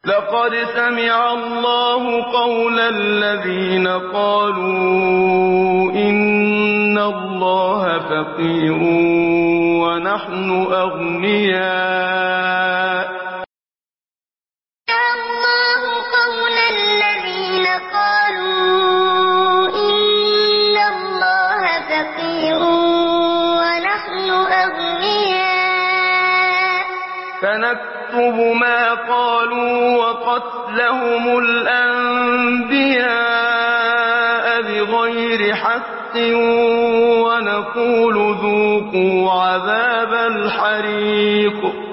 لقد سمع الله قول الذين قالوا إن الله فقير ونحن أغنياء الله قول الذين قالوا إن الله فقير ونحن أغنياء فنكتب ما قالوا وقتلهم الأنبياء بغير حق ونقول ذوقوا عذاب الحريق